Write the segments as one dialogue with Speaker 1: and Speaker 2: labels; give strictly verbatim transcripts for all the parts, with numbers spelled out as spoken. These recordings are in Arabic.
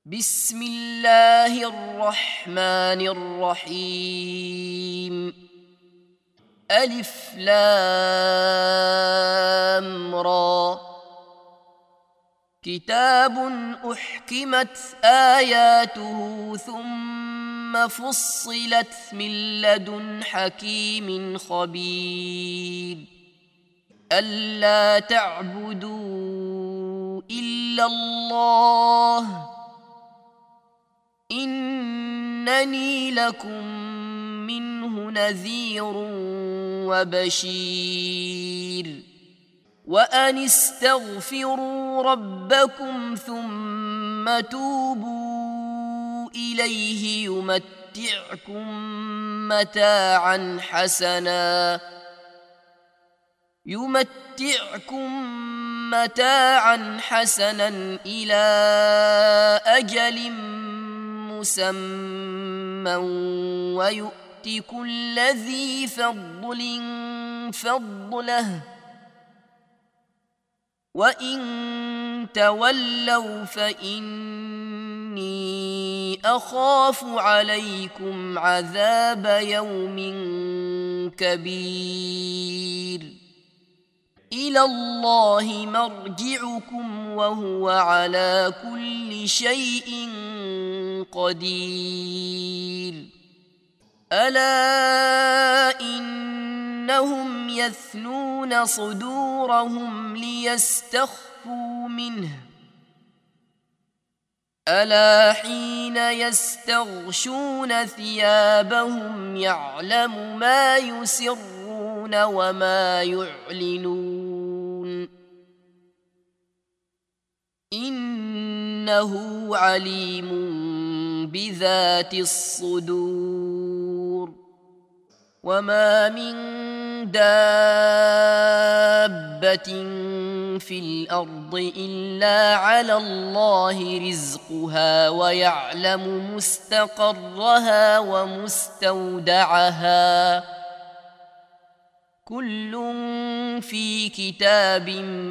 Speaker 1: بسم الله الرحمن الرحيم. ألف لام را. كتاب أحكمت آياته ثم فصلت من لدن حكيم خبير. ألا تعبدوا إلا الله إنني لكم منه نذير وبشير. وأن استغفروا ربكم ثم توبوا إليه يمتعكم متاعا حسنا يمتعكم متاعا حسنا إلى أجل مسمى ويؤت كل ذي فضل فضله وإن تولوا فإني أخاف عليكم عذاب يوم كبير. إلى الله مرجعكم وهو على كل شيء قدير. ألا إنهم يثنون صدورهم ليستخفوا منه ألا حين يستغشون ثيابهم يعلم ما يسرون وما يعلنون إنه عليم بذات الصدور. وما من دابة في الأرض إلا على الله رزقها ويعلم مستقرها ومستودعها كل في كتاب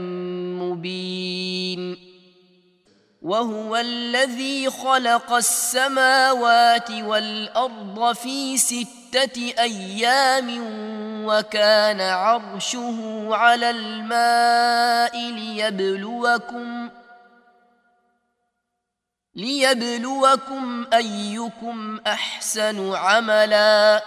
Speaker 1: مبين. وهو الذي خلق السماوات والأرض في ستة أيام وكان عرشه على الماء ليبلوكم ليبلوكم أيكم أحسن عملا.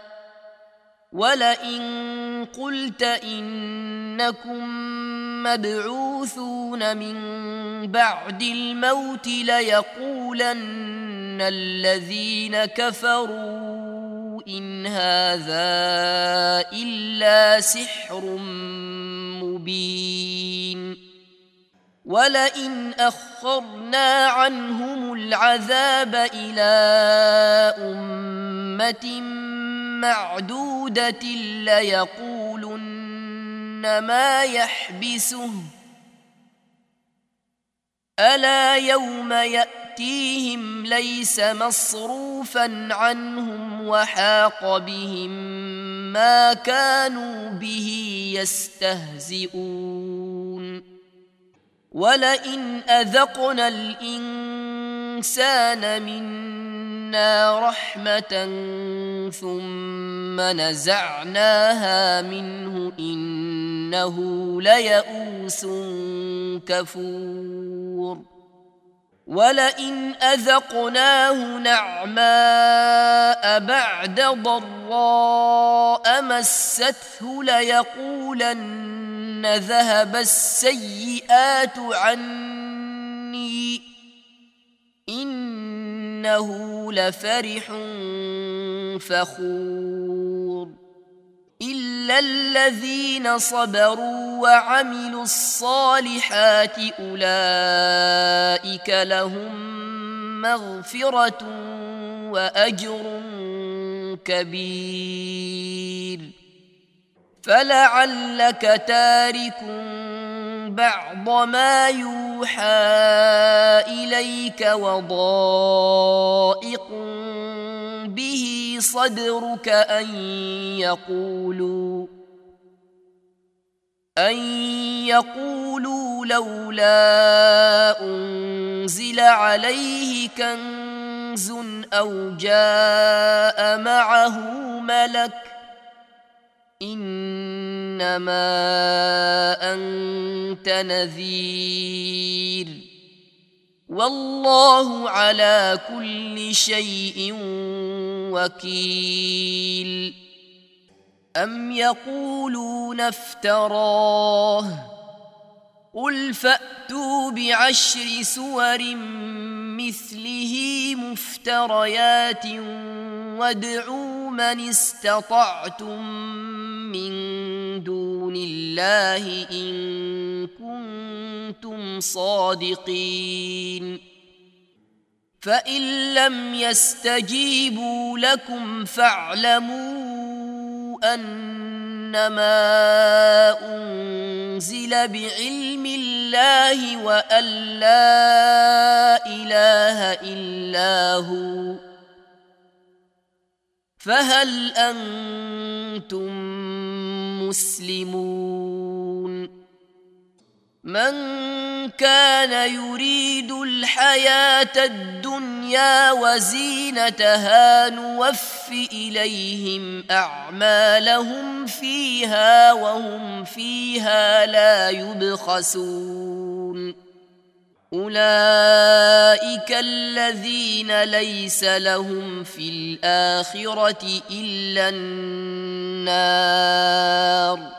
Speaker 1: ولئن قلت إنكم مبعوثون من بعد الموت ليقولن الذين كفروا إن هذا إلا سحر مبين. ولئن أخرنا عنهم العذاب إلى أمة معدودة ليقولن ما يحبسه ألا يوم يأتيهم ليس مصروفا عنهم وحاق بهم ما كانوا به يستهزئون. ولئن أذقنا الإنسان منا رحمة ثم نزعناها منه إنه ليئوس كفور. ولئن أذقناه نعماء بعد ضراء مسته ليقولن ذهب السيئات عني إنه لفرح فخور. إلا الذين صبروا وعملوا الصالحات أولئك لهم مغفرة وأجر كبير. فلعلك تارك بعض ما يوحى إليك وضائق به صدرك أن يقولوا أن يقولوا لولا أنزل عليه كنز أو جاء معه ملك إنما أنت نذير والله على كل شيء وكيل. أم يقولون افتراه قل فأتوا بعشر سور مثله مفتريات وادعوا من استطعتم من دون الله إن كنتم صادقين فإن لم يستجيبوا لكم فاعلموا أنما أنزل بعلم الله وأن لا إله إلا هو فهل أنتم مسلمون؟ من كان يريد الحياة الدنيا وزينتها نوف إليهم أعمالهم فيها وهم فيها لا يبخسون. أولئك الذين ليس لهم في الآخرة إلا النار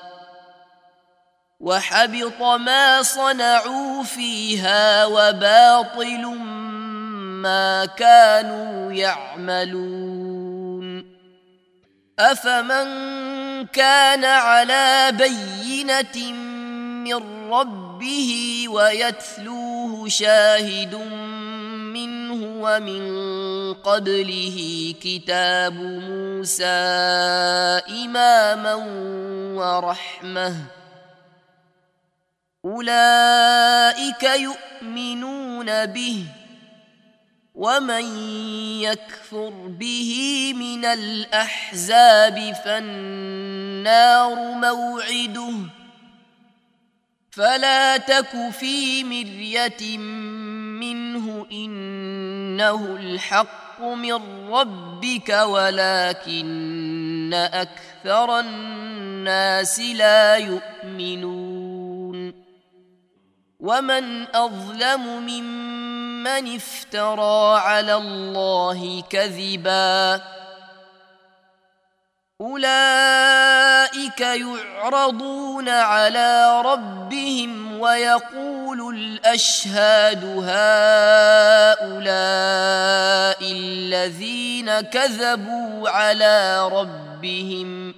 Speaker 1: وحبط ما صنعوا فيها وباطل ما كانوا يعملون. أفمن كان على بينة من ربه ويتلوه شاهد منه ومن قبله كتاب موسى إماما ورحمة أولئك يؤمنون به ومن يكفر به من الأحزاب فالنار موعده فلا تك في مرية منه إنه الحق من ربك ولكن أكثر الناس لا يؤمنون. ومن أظلم ممن افترى على الله كذبا أولئك يعرضون على ربهم ويقول الأشهاد هؤلاء الذين كذبوا على ربهم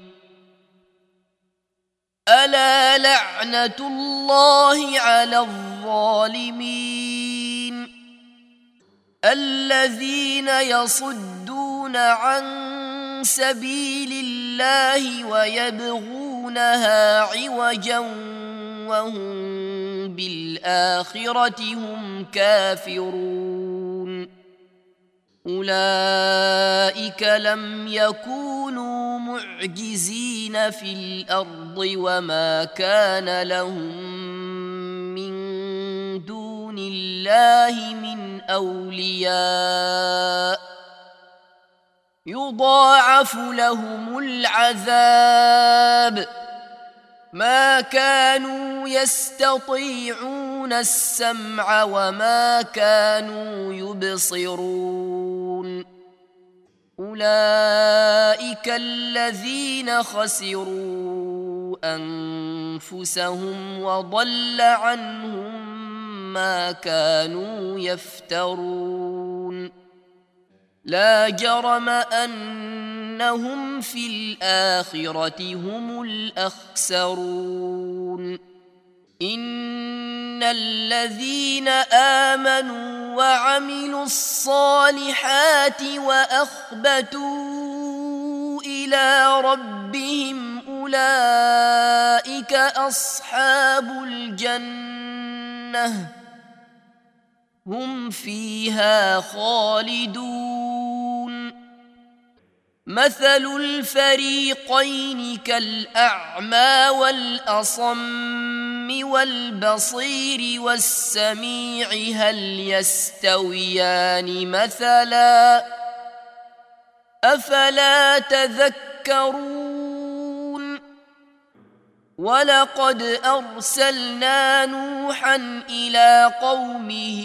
Speaker 1: ألا لعنة الله على الظالمين الذين يصدون عن سبيل الله ويبغونها عوجا وهم بالآخرة هم كافرون. أولئك لم يكونوا معجزين في الأرض وما كان لهم من دون الله من أولياء يضاعف لهم العذاب ما كانوا يستطيعون السمع وما كانوا يبصرون. أولئك الذين خسروا أنفسهم وضل عنهم ما كانوا يفترون. لا جرم أنهم في الآخرة هم الأخسرون. إن الذين آمنوا وعملوا الصالحات وأخبتوا إلى ربهم أولئك أصحاب الجنة هم فيها خالدون مثل الفريقين كالأعمى والأصم والبصير والسميع هل يستويان مثلا أفلا تذكرون ولقد أرسلنا نوحا إلى قومه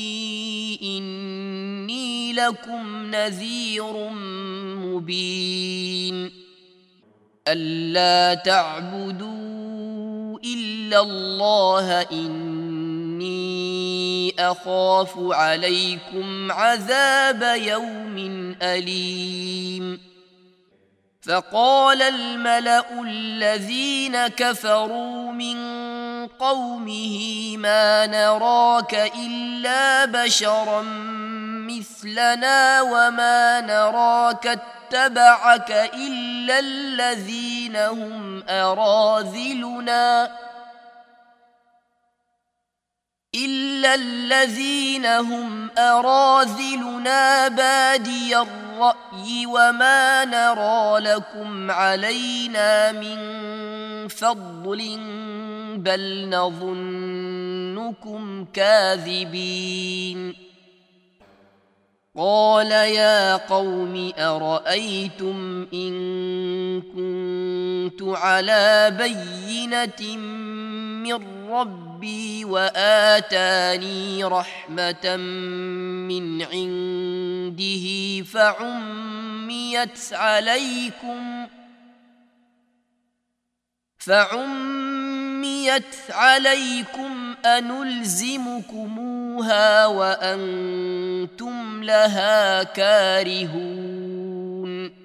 Speaker 1: إني لكم نذير مبين ألا تعبدوا إلا الله إني أخاف عليكم عذاب يوم أليم فقال الملأ الذين كفروا من قومه ما نراك إلا بشرا مثلنا وما نراك اتبعك إلا الذين هم أراذلنا إلا الذين هم أراذلنا بادي الرأي وما نرى لكم علينا من فضل بل نظنكم كاذبين قال يا قوم أرأيتم إن كنت على بينة من ربي وآتاني رحمة من عنده فعميت عليكم فعميت عليكم أنلزمكموها وأنتم لها كارهون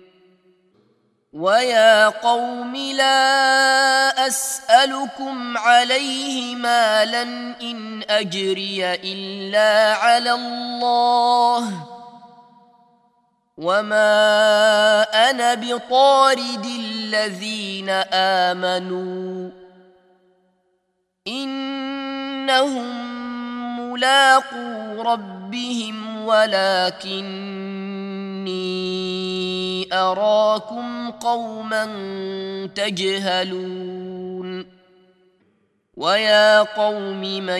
Speaker 1: ويا قوم لا أسألكم عليه مالا إن أجري إلا على الله وما أنا بطارد الذين آمنوا إنهم ملاقو ربهم ولكني أراكم قوما تجهلون ويا قوم من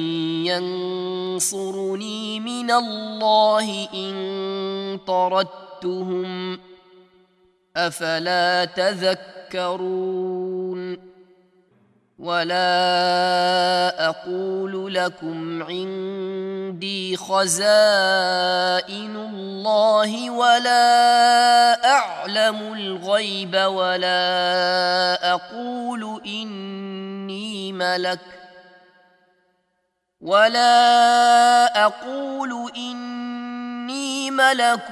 Speaker 1: ينصرني من الله إن طردتهم أفلا تذكرون ولا أقول لكم عندي خزائن الله ولا أعلم الغيب ولا أقول إني ملك ولا أقول إني ملك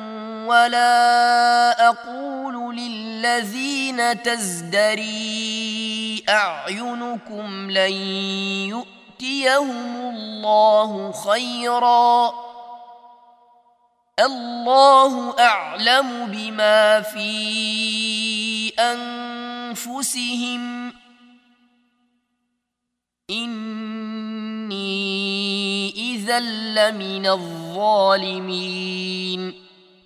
Speaker 1: ولا أقول للذين تزدري أعينكم لن يؤتيهم الله خيرا الله أعلم بما في أنفسهم إني إذا لمن الظالمين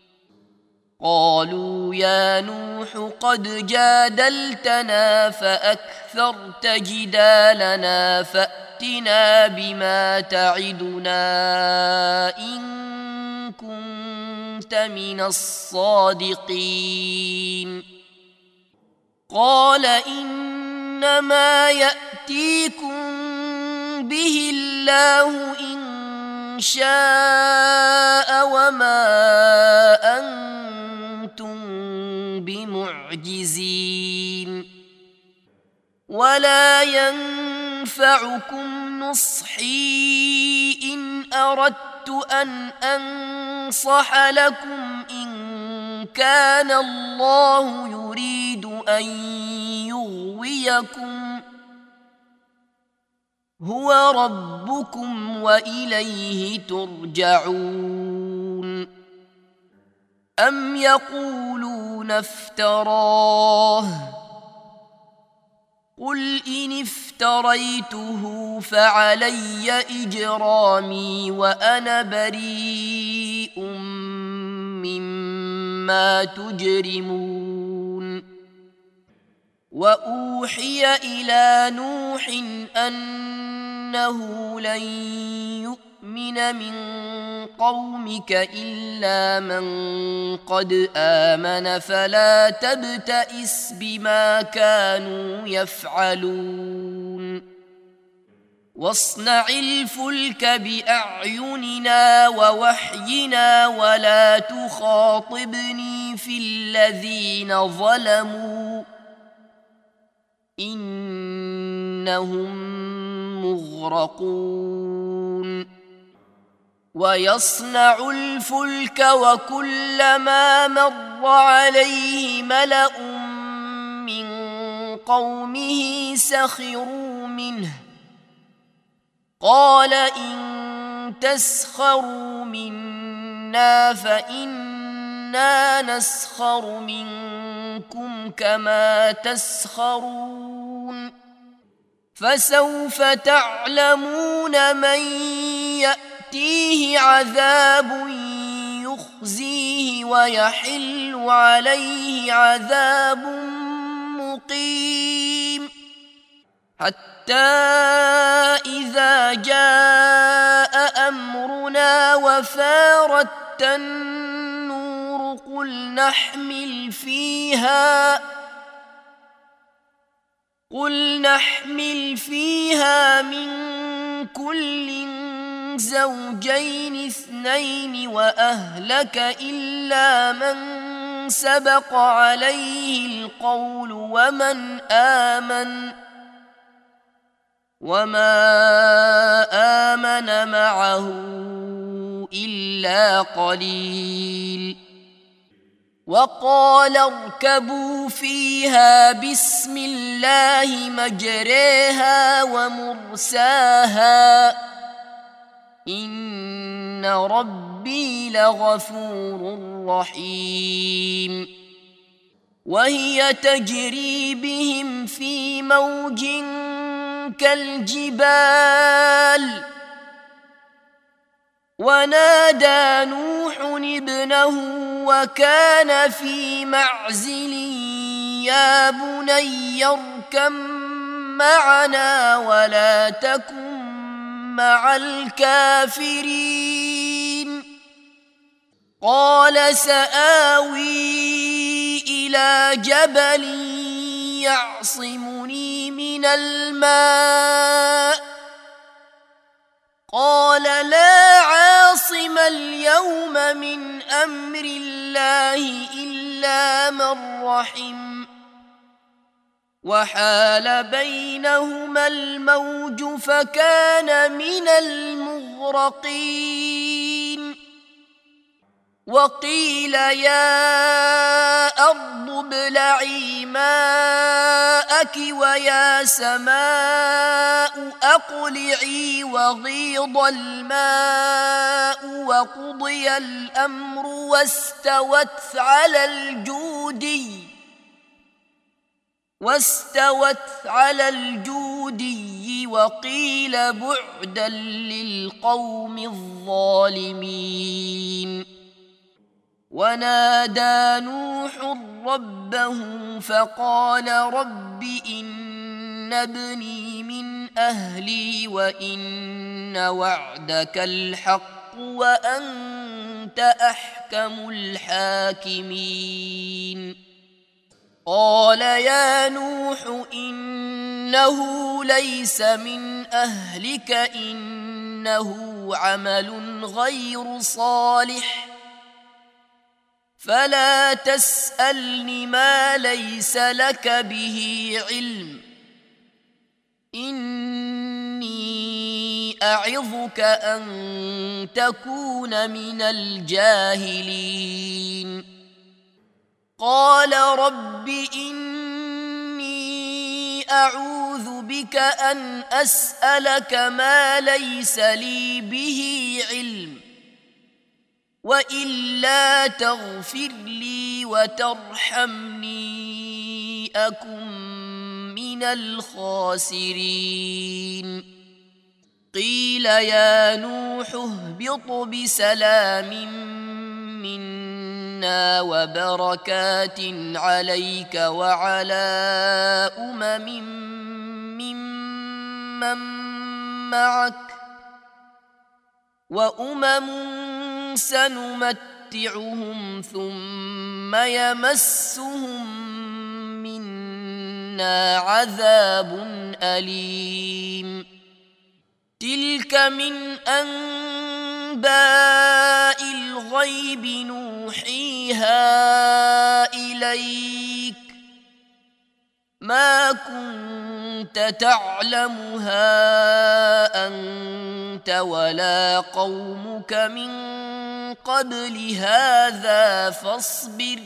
Speaker 1: قالوا يا نوح قد جادلتنا فأكثرت جدالنا فأتنا بما تعدنا إن كنت من الصادقين قال إنما يأتيكم به الله إن شاء وما أنتم بمعجزين ولا ينفعكم نصحي إن أردت أن أنصح لكم إن كان الله يريد أن يغويكم هو ربكم وإليه ترجعون أم يقولون افتراه قل إن افتريته فعلي إجرامي وأنا بريء مما ما تجرمون وأوحي إلى نوح أنه لن يؤمن من قومك إلا من قد آمن فلا تبتئس بما كانوا يفعلون واصنع الفلك بأعيننا ووحينا ولا تخاطبني في الذين ظلموا إنهم مغرقون ويصنع الفلك وكلما مر عليه ملأ من قومه سخروا منه قال إن تسخروا منا فإنا نسخر منكم كما تسخرون فسوف تعلمون من يأتيه عذاب يخزيه ويحل عليه عذاب مقيم حتى إذا جاء أمرنا وفارت النور قل نحمل فيها قل نحمل فيها من كل زوجين اثنين وأهلك إلا من سبق عليه القول ومن آمن وما آمن معه إلا قليل وقال اركبوا فيها بسم الله مجريها ومرساها إن ربي لغفور رحيم وهي تجري بهم في موج كالجبال ونادى نوح ابنه وكان في معزل يا بني اركب معنا ولا تكن مع الكافرين قال سآوي إلى جبل يعصمني من الماء قال لا عاصم اليوم من أمر الله إلا من رحم وحال بينهما الموج فكان من المغرقين وقيل يا أرض ابلعي ماءك ويا سماء أقلعي وغيض الماء وقضي الأمر واستوت على الجودي واستوت على الجودي وقيل بعدا للقوم الظالمين ونادى نوح ربه فقال رب إن ابني من أهلي وإن وعدك الحق وأنت أحكم الحاكمين قال يا نوح إنه ليس من أهلك إنه عمل غير صالح فلا تسألني ما ليس لك به علم إني أعظك أن تكون من الجاهلين قال رب إني أعوذ بك أن أسألك ما ليس لي به علم وإلا تغفر لي وترحمني أكن من الخاسرين قيل يا نوح اهبط بسلام منا منا وبركات عليك وعلى أمم ممن معك وأمم سنمتعهم ثم يمسهم منا عذاب أليم تلك من أنباء الغيب نوحيها إليك ما كنت تعلمها أنت ولا قومك من قبل هذا فاصبر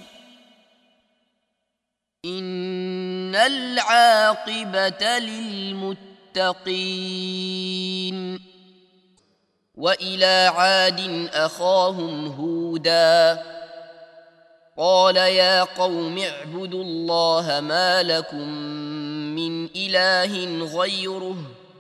Speaker 1: إن العاقبة للمتقين وإلى عاد أخاهم هودا قال يا قوم اعبدوا الله ما لكم من إله غيره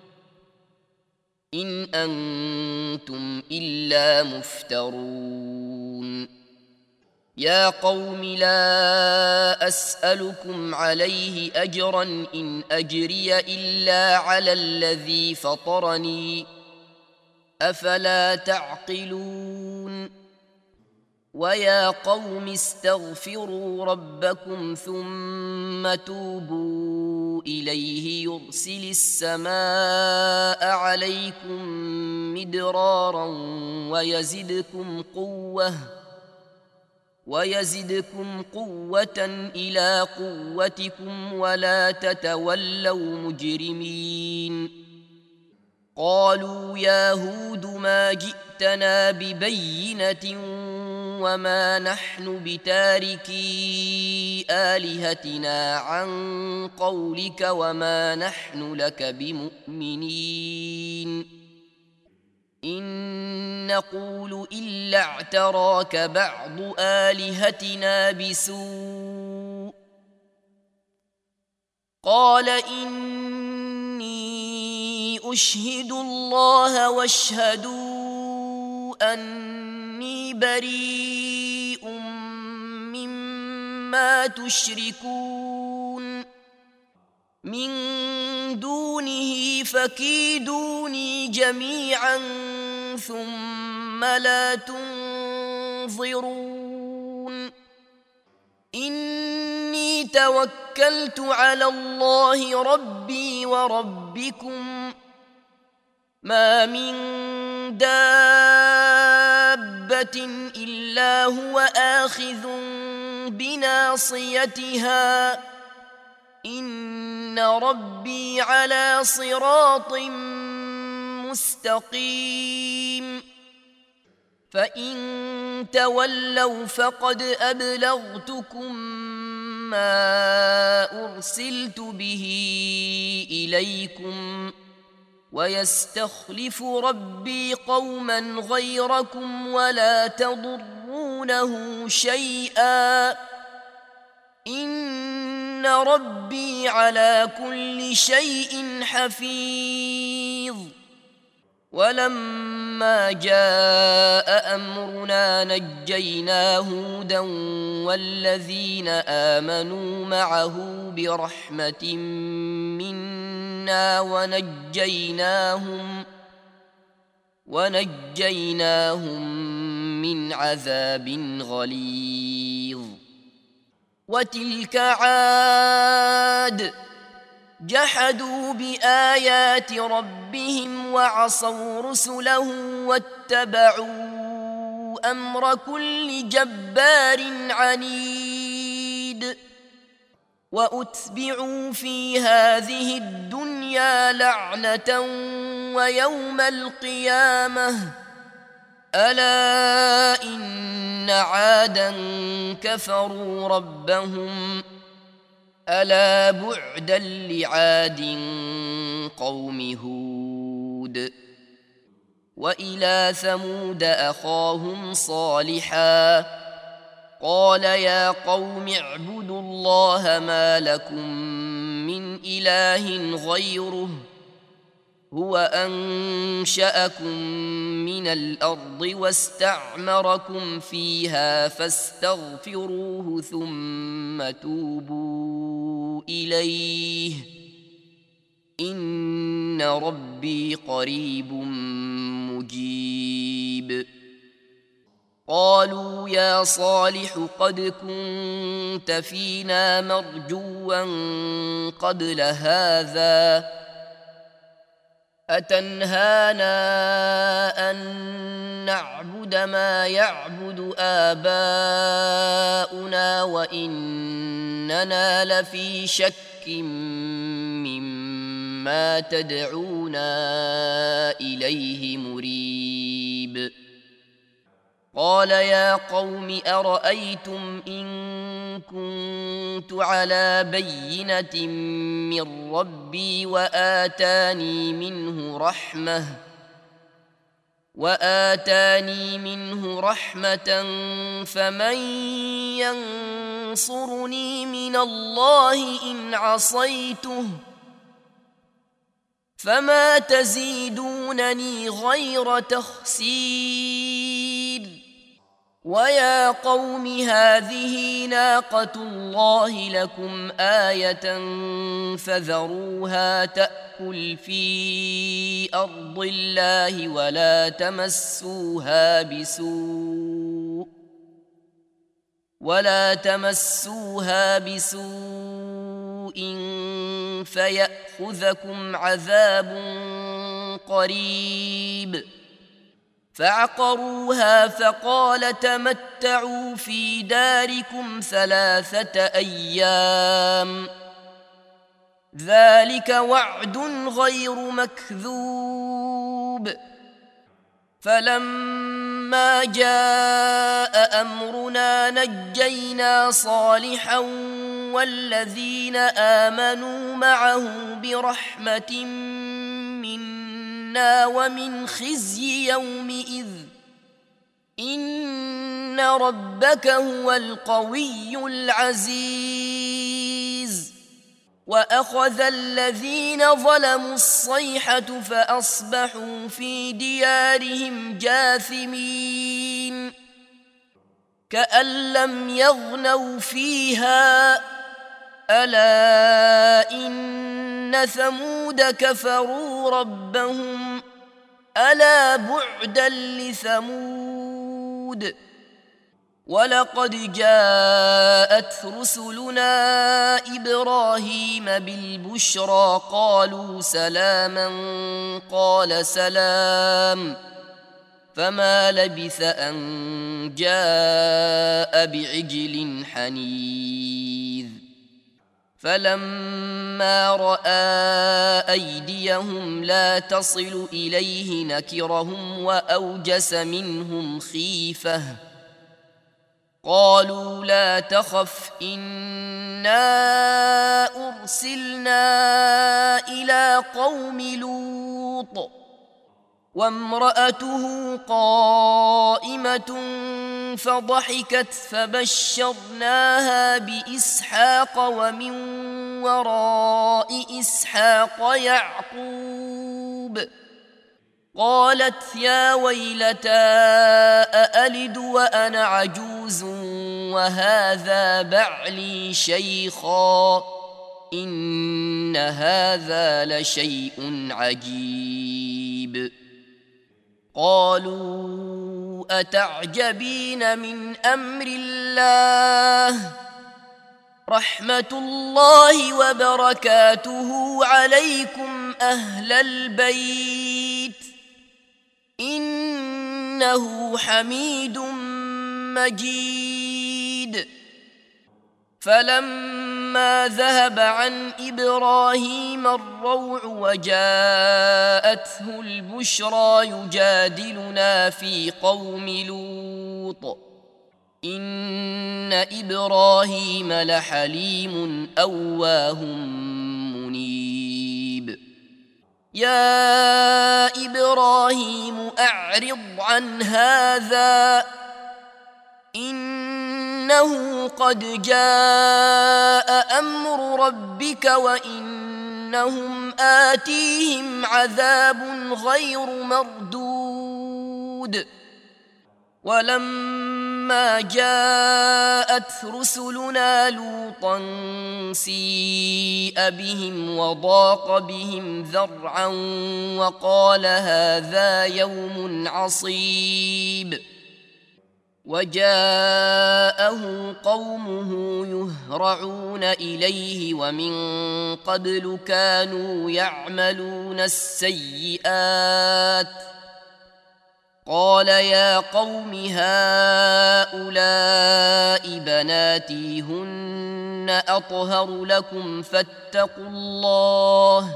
Speaker 1: إن أنتم إلا مفترون يا قوم لا أسألكم عليه أجرا إن أجري إلا على الذي فطرني أفلا تعقلون ويا قوم استغفروا ربكم ثم توبوا إليه يرسل السماء عليكم مدرارا ويزدكم قوة ويزدكم قوة إلى قوتكم ولا تتولوا مجرمين قالوا يا هود ما جئتنا ببينة وما نحن بتاركي آلهتنا عن قولك وما نحن لك بمؤمنين إن نقول إلا اعتراك بعض آلهتنا بسوء قال إني أشهد الله واشهدوا أني بريء مما تشركون من دونه فكيدوني جميعا ثم لا تنظرون إني توكلت على الله ربي وربكم ما من دابة إلا هو آخذ بناصيتها إن ربي على صراط مستقيم فإن تولوا فقد أبلغتكم ما أرسلت به إليكم ويستخلف ربي قوما غيركم ولا تضرونه شيئا إن ربي على كل شيء حفيظ ولما جاء أمرنا نجينا هودا والذين آمنوا معه برحمة منا ونجيناهم ونجيناهم من عذاب غليظ وتلك عاد جحدوا بآيات ربهم وعصوا رسله واتبعوا أمر كل جبار عنيد وأتبعوا في هذه الدنيا لعنة ويوم القيامة ألا إن عادا كفروا ربهم ألا بعدا لعاد قوم هود وإلى ثمود أخاهم صالحا قال يا قوم اعبدوا الله ما لكم من إله غيره هو أنشأكم من الأرض واستعمركم فيها فاستغفروه ثم توبوا إليه إن ربي قريب مجيب. قالوا يا صالح قد كنت فينا مرجوا قبل هذا أتنهانا أن نعبد ما يعبد آباؤنا وإننا لفي شك مما تدعونا إليه مريب. قال يا قوم أرأيتم إن كنت على بينة من ربي وآتاني منه رحمة وآتاني منه رحمة فمن ينصرني من الله إن عصيته فما تزيدونني غير تخسير. ويا قوم هذه ناقة الله لكم آية فذروها تأكل في أرض الله ولا تمسوها بسوء ولا تمسوها بسوء فيأخذكم عذاب قريب. فعقروها فقال تمتعوا في داركم ثلاثة أيام ذلك وعد غير مكذوب. فلما جاء أمرنا نجينا صالحا والذين آمنوا معه برحمة منا ومن خزي يومئذ إن ربك هو القوي العزيز. وأخذ الذين ظلموا الصيحة فأصبحوا في ديارهم جاثمين كأن لم يغنوا فيها ألا إن ثمود كفروا ربهم ألا بعدا لثمود. ولقد جاءت رسلنا إبراهيم بالبشرى قالوا سلاما قال سلام فما لبث أن جاء بعجل حنيذ. فلما رأى أيديهم لا تصل إليه نكرهم وأوجس منهم خيفة قالوا لا تخف إنا أرسلنا إلى قوم لوط وامرأته قائمة فضحكت فبشرناها بإسحاق ومن وراء إسحاق يعقوب قالت يا ويلتى أألد وأنا عجوز وهذا بعلي شيخا إن هذا لشيء عجيب. قالوا أتعجبين من أمر الله رحمة الله وبركاته عليكم أهل البيت إنه حميد مجيد. فلما ذهب عن إبراهيم الروع وجاءته البشرى يجادلنا في قوم لوط إن إبراهيم لحليم أواه منيب. يا إبراهيم أعرض عن هذا إنه قد جاء أمر ربك وإن أنهم آتيهم عذاب غير مردود ولما جاءت رسلنا لوطا سيء بهم وضاق بهم ذرعا وقال هذا يوم عصيب وجاءه قومه يهرعون إليه ومن قبل كانوا يعملون السيئات قال يا قوم هؤلاء بناتي هن أطهر لكم فاتقوا الله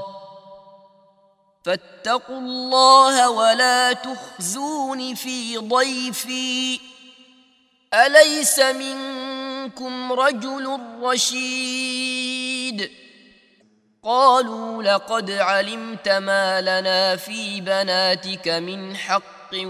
Speaker 1: فاتقوا الله ولا تخزون في ضيفي أليس منكم رجل رشيد قالوا لقد علمت ما لنا في بناتك من حق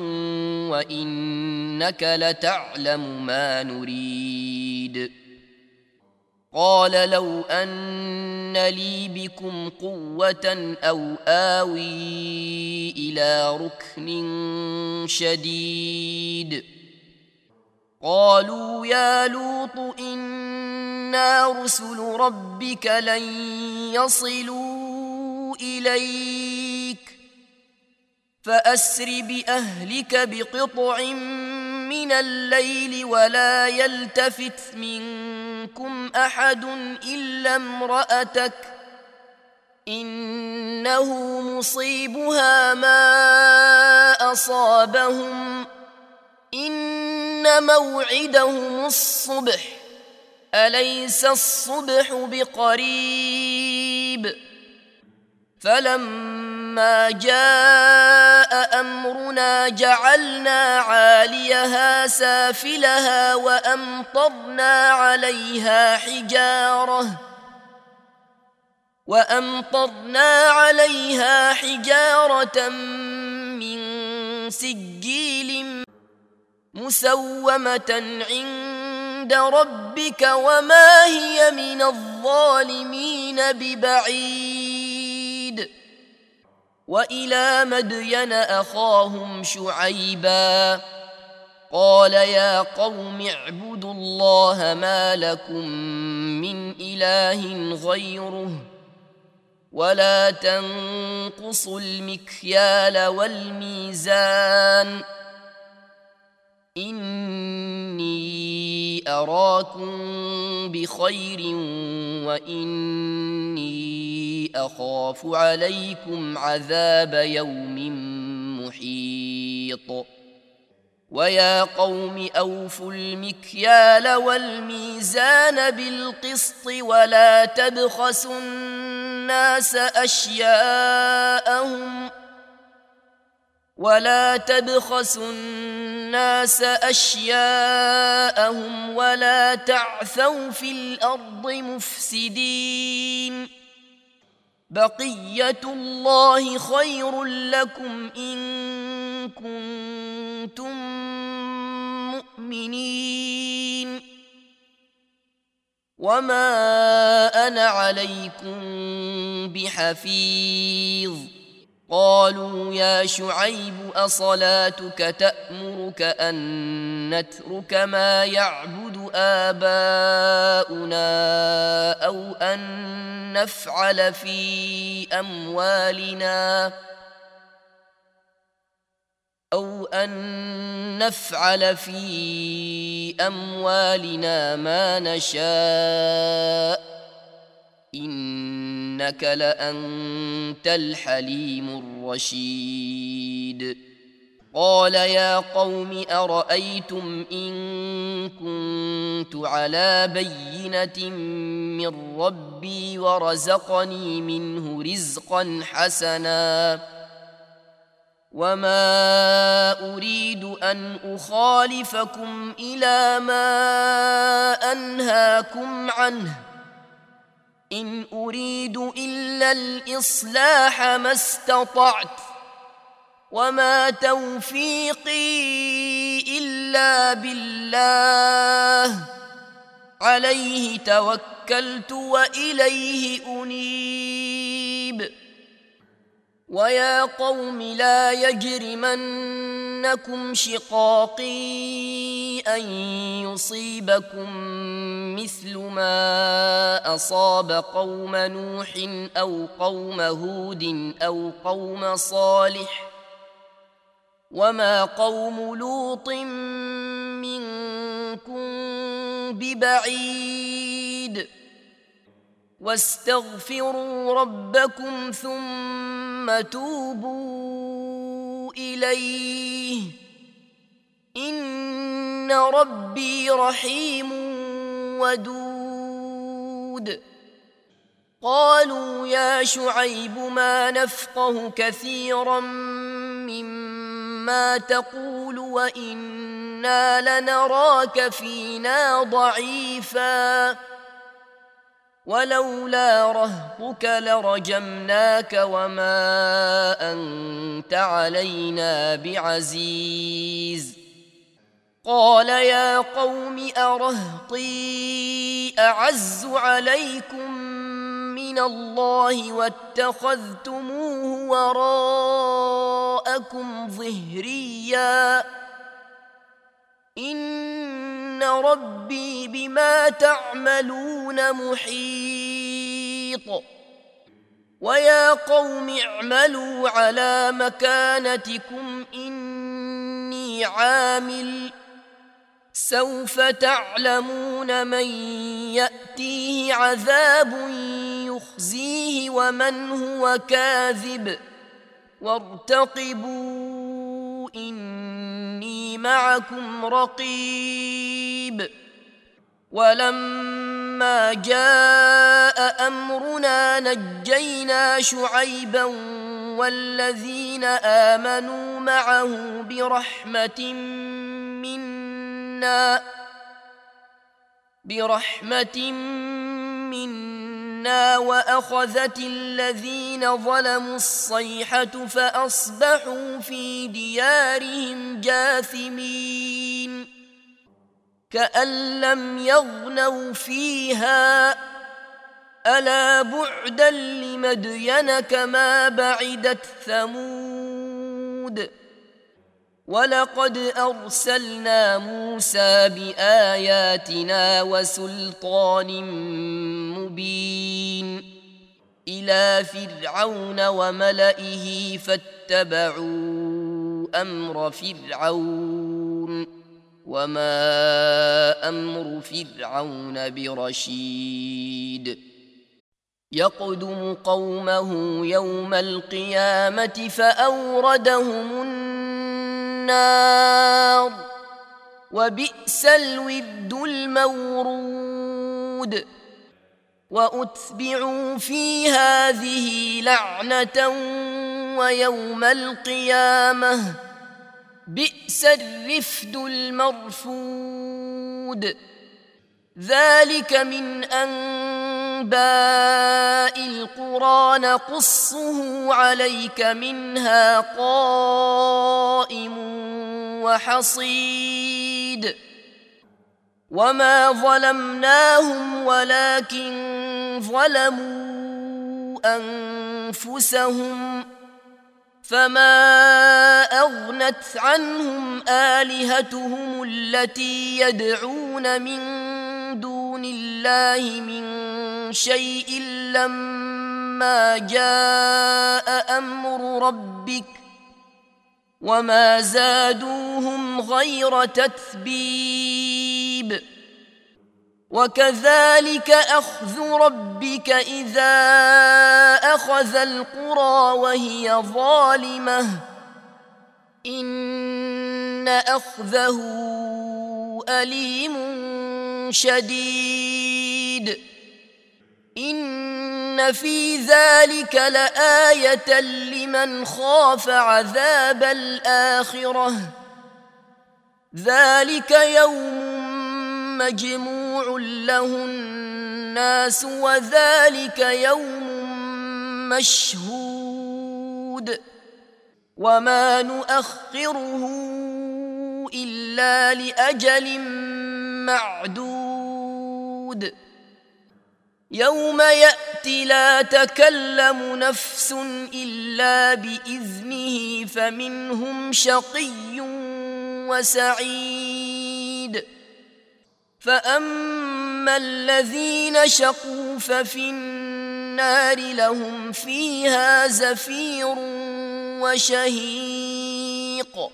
Speaker 1: وإنك لتعلم ما نريد قال لو أن لي بكم قوة أو آوي إلى ركن شديد قالوا يا لوط إنا رسل ربك لن يصلوا إليك فأسر بأهلك بقطع من الليل ولا يلتفت منكم أحد إلا امرأتك إنه مصيبها ما أصابهم إن موعدهم الصبح أليس الصبح بقريب فلما جاء أمرنا جعلنا عاليها سافلها وأمطرنا عليها حجارة وأمطرنا عليها حجارة من سجيل مسومة عند ربك وما هي من الظالمين ببعيد وإلى مدين أخاهم شعيبا قال يا قوم اعبدوا الله ما لكم من إله غيره ولا تنقصوا المكيال والميزان إني أراكم بخير وإني أخاف عليكم عذاب يوم محيط ويا قوم أوفوا المكيال والميزان بالقسط ولا تبخسوا الناس أشياءهم ولا تبخسوا الناس أشياءهم ولا تعثوا في الأرض مفسدين بقية الله خير لكم إن كنتم مؤمنين وما أنا عليكم بحفيظ قالوا يا شعيب أصلاتك تأمرك أن نترك ما يعبد آباؤنا أو أن نفعل في أموالنا أو أن نفعل في أموالنا ما نشاء إنك لأنت الحليم الرشيد قال يا قوم أرأيتم إن كنت على بينة من ربي ورزقني منه رزقا حسنا وما أريد أن أخالفكم إلى ما أنهاكم عنه إن أريد إلا الإصلاح ما استطعت وما توفيقي إلا بالله عليه توكلت وإليه أنيب ويا قوم لا يجرمنكم شقاقي أن يصيبكم مثل ما أصاب قوم نوح أو قوم هود أو قوم صالح وما قوم لوط منكم ببعيد واستغفروا ربكم ثم توبوا إليه إن ربي رحيم ودود قالوا يا شعيب ما نفقه كثيرا مما تقول وإنا لنراك فينا ضعيفا ولولا رهطك لرجمناك وما أنت علينا بعزيز قال يا قوم أرهطي أعز عليكم من الله واتخذتموه وراءكم ظهريا إن ربي بما تعملون محيط ويا قوم اعملوا على مكانتكم إني عامل سوف تعلمون من يأتيه عذاب يخزيه ومن هو كاذب وارتقبوا إني معكم رقيب ولما جاء أمرنا نجينا شعيبا والذين آمنوا معه برحمة منا برحمة منا وأخذت الذين ظلموا الصيحة فأصبحوا في ديارهم جاثمين كأن لم يغنوا فيها ألا بعدا لمدين كما بعدت ثمود ولقد أرسلنا موسى بآياتنا وسلطان مبين إلى فرعون وملئه فاتبعوا أمر فرعون وما أمر فرعون برشيد يقدم قومه يوم القيامة فأوردهم النار وبئس الورد المورود وأتبعوا في هذه لعنة ويوم القيامة بئس الرفد المرفود ذلك من أنباء القرى نقصه عليك منها قائم وحصيد وما ظلمناهم ولكن ظلموا أنفسهم فما أغنت عنهم آلهتهم التي يدعون من دون الله من شيء لما جاء أمر ربك وما زادوهم غير تتبيب وكذلك أخذ ربك إذا أخذ القرى وهي ظالمة إن أخذه أليم شديد إن في ذلك لآية لمن خاف عذاب الآخرة ذلك يوم مجموع له الناس وذلك يوم مشهود وما نؤخره إلا لأجل معدود يوم يأتي لا تكلم نفس إلا بإذنه فمنهم شقي وسعيد. فأما الذين شقوا ففي النار لهم فيها زفير وشهيق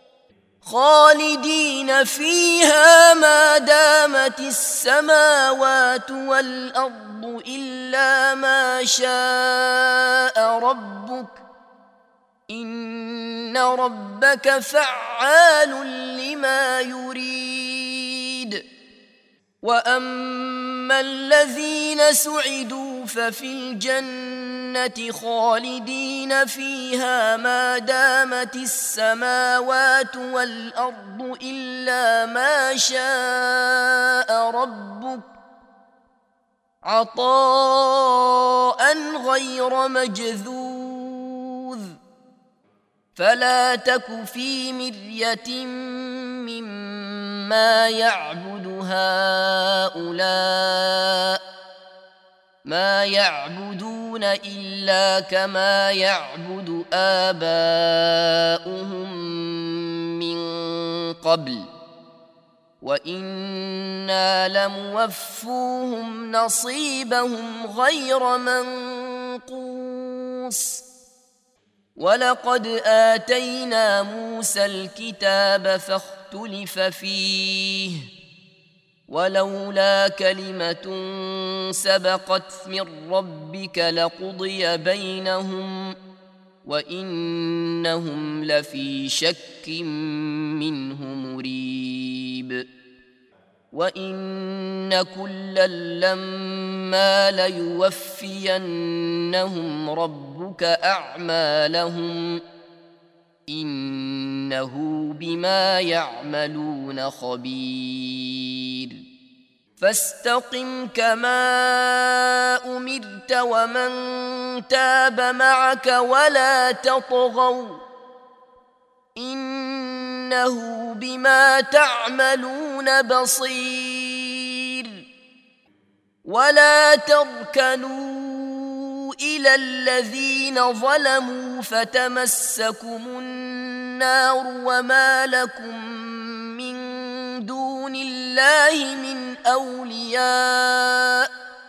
Speaker 1: خالدين فيها ما دامت السماوات والأرض إلا ما شاء ربك إن ربك فعال لما يريد. وأما الذين سعدوا ففي الجنة خالدين فيها ما دامت السماوات والأرض إلا ما شاء ربك عطاء غير مجذوذ. فلا تك في مرية مما يعبد هؤلاء ما يعبدون إلا كما يعبد آباؤهم من قبل وإنا لموفوهم نصيبهم غير منقوص. ولقد آتينا موسى الكتاب فاختلف فيه ولولا كلمة سبقت من ربك لقضي بينهم وإنهم لفي شك منه مريب. وإن كلا لما ليوفينهم ربك أعمالهم إنه بما يعملون خبير. فاستقم كما أمرت ومن تاب معك ولا تطغوا إنه بما تعملون بصير. ولا تركنوا إلى الذين ظلموا فتمسكم النار وما لكم من دون الله من أولياء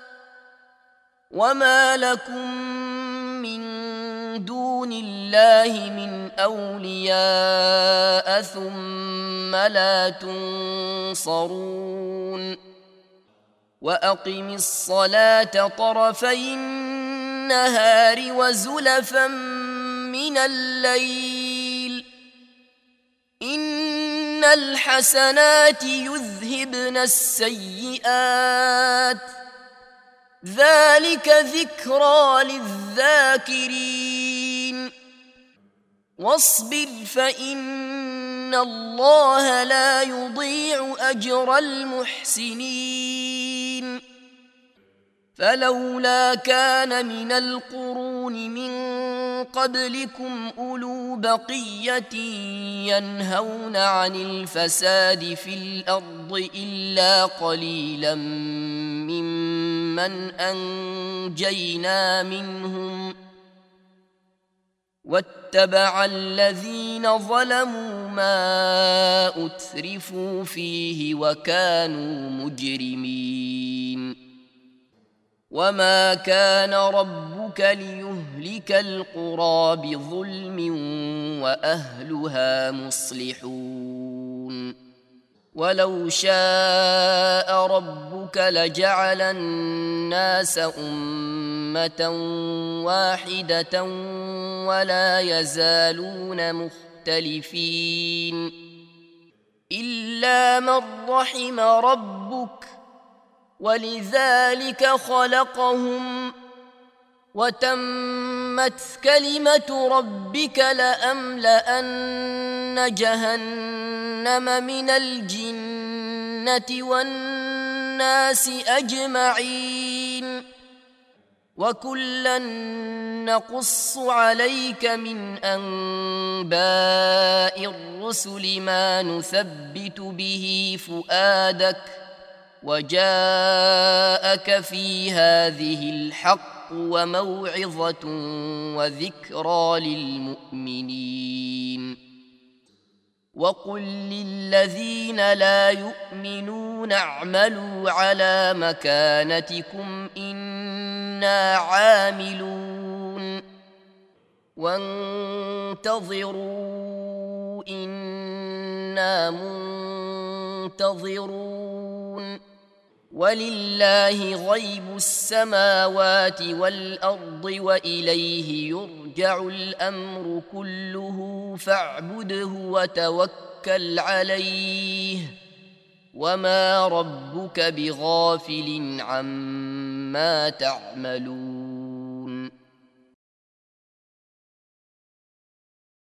Speaker 1: وما لكم من دون الله من أولياء ثم لا تنصرون. وأقم الصلاة طرفي النهار وزلفا من الليل إن الحسنات يذهبن السيئات ذلك ذكرى للذاكرين. واصبر فإن الله لا يضيع أجر المحسنين. فلولا كان من القرون من قبلكم أولو بقية ينهون عن الفساد في الأرض إلا قليلا ممن أنجينا منهم واتبع الذين ظلموا ما أترفوا فيه وكانوا مجرمين. وما كان ربك ليهلك القرى بظلم وأهلها مصلحون. ولو شاء ربك لجعل الناس أمة واحدة ولا يزالون مختلفين إلا من رحم ربك ولذلك خلقهم وتمت كلمة ربك لأملأن جهنم من الجنة والناس أجمعين. وكلا نقص عليك من أنباء الرسل ما نثبت به فؤادك وجاءك في هذه الحق وموعظة وذكرى للمؤمنين وقل للذين لا يؤمنون اعملوا على مكانتكم إنا عاملون وانتظروا إنا منتظرون ولله غيب السماوات والأرض وإليه يرجع الأمر كله فاعبده وتوكل عليه وما ربك بغافل عما تعملون